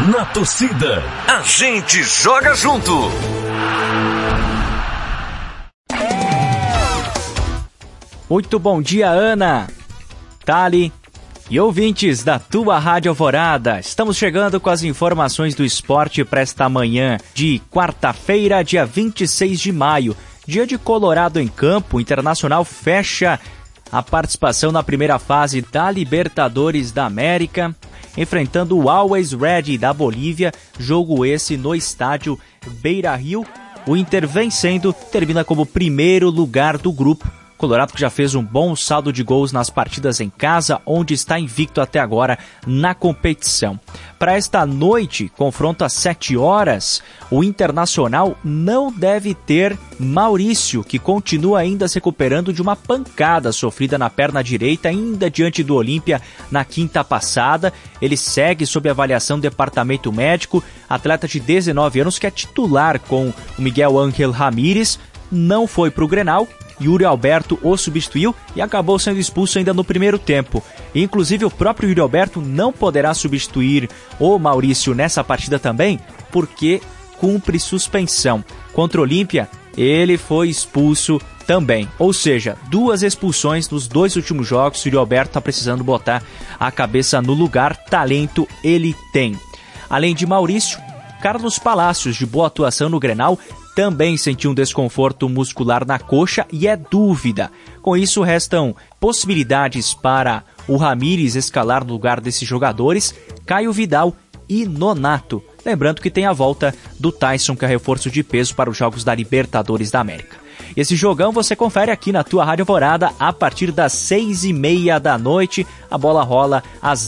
Na torcida, a gente joga junto. Muito bom dia, Ana, Thali e ouvintes da tua Rádio Alvorada. Estamos chegando com as informações do esporte para esta manhã de quarta-feira, dia 26 de maio. Dia de Colorado em campo, o Internacional fecha a participação na primeira fase da Libertadores da América, enfrentando o Always Ready da Bolívia, jogo esse no estádio Beira-Rio. O Inter vencendo, termina como primeiro lugar do grupo. Colorado que já fez um bom saldo de gols nas partidas em casa, onde está invicto até agora na competição. Para esta noite, confronto às 7 horas, o Internacional não deve ter Maurício, que continua ainda se recuperando de uma pancada sofrida na perna direita, ainda diante do Olímpia na quinta passada. Ele segue sob avaliação do departamento médico, atleta de 19 anos que é titular com o Miguel Ángel Ramírez, não foi para o Grenal. Yuri Alberto o substituiu e acabou sendo expulso ainda no primeiro tempo. Inclusive, o próprio Yuri Alberto não poderá substituir o Maurício nessa partida também, porque cumpre suspensão. Contra o Olímpia, ele foi expulso também. Ou seja, 2 expulsões nos 2 últimos jogos. O Yuri Alberto está precisando botar a cabeça no lugar. Talento ele tem. Além de Maurício, Carlos Palacios, de boa atuação no Grenal, também sentiu um desconforto muscular na coxa e é dúvida. Com isso, restam possibilidades para o Ramírez escalar no lugar desses jogadores, Caio Vidal e Nonato. Lembrando que tem a volta do Tyson, que é reforço de peso para os jogos da Libertadores da América. Esse jogão você confere aqui na tua Rádio Alvorada a partir das 6h30 da noite. A bola rola às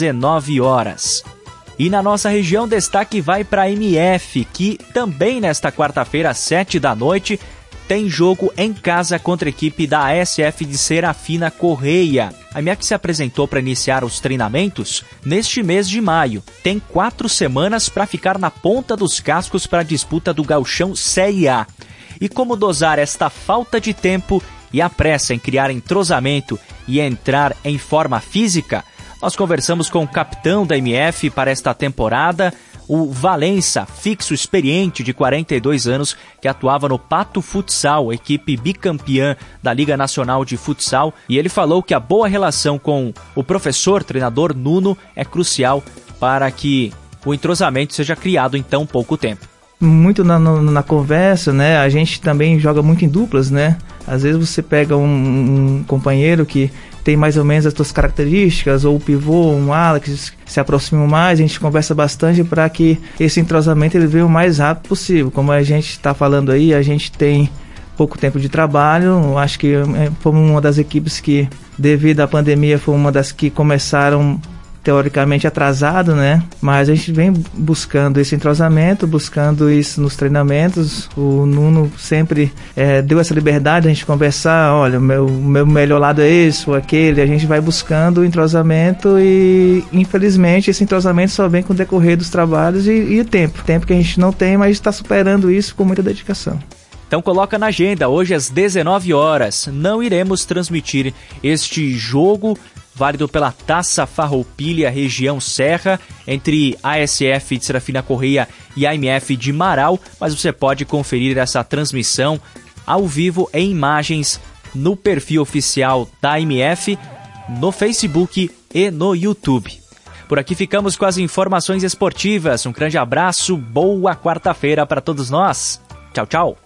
19 horas. E na nossa região, destaque vai para a MF, que também nesta quarta-feira, às 7 da noite, tem jogo em casa contra a equipe da ASF de Serafina Correia. A MF se apresentou para iniciar os treinamentos neste mês de maio. Tem 4 semanas para ficar na ponta dos cascos para a disputa do Gauchão Série A. E como dosar esta falta de tempo e a pressa em criar entrosamento e entrar em forma física? Nós conversamos com o capitão da MF para esta temporada, o Valença, fixo experiente de 42 anos, que atuava no Pato Futsal, equipe bicampeã da Liga Nacional de Futsal, e ele falou que a boa relação com o professor, treinador Nuno, é crucial para que o entrosamento seja criado em tão pouco tempo. Muito na conversa, né? A gente também joga muito em duplas, né? Às vezes você pega um companheiro que tem mais ou menos as suas características, ou o pivô, um ala que se aproximam mais, a gente conversa bastante para que esse entrosamento ele venha o mais rápido possível. Como a gente está falando aí, a gente tem pouco tempo de trabalho, acho que fomos uma das equipes que, devido à pandemia, foi uma das que começaram teoricamente atrasado, né? Mas a gente vem buscando esse entrosamento, buscando isso nos treinamentos. O Nuno sempre deu essa liberdade de a gente conversar, olha, o meu melhor lado é esse ou aquele, a gente vai buscando o entrosamento e, infelizmente, esse entrosamento só vem com o decorrer dos trabalhos e o tempo que a gente não tem, mas está superando isso com muita dedicação. Então coloca na agenda, hoje às 19 horas, não iremos transmitir este jogo válido pela Taça Farroupilha região Serra, entre a ASF de Serafina Correia e a MF de Marau, mas você pode conferir essa transmissão ao vivo em imagens no perfil oficial da MF, no Facebook e no YouTube. Por aqui ficamos com as informações esportivas. Um grande abraço, boa quarta-feira para todos nós. Tchau, tchau.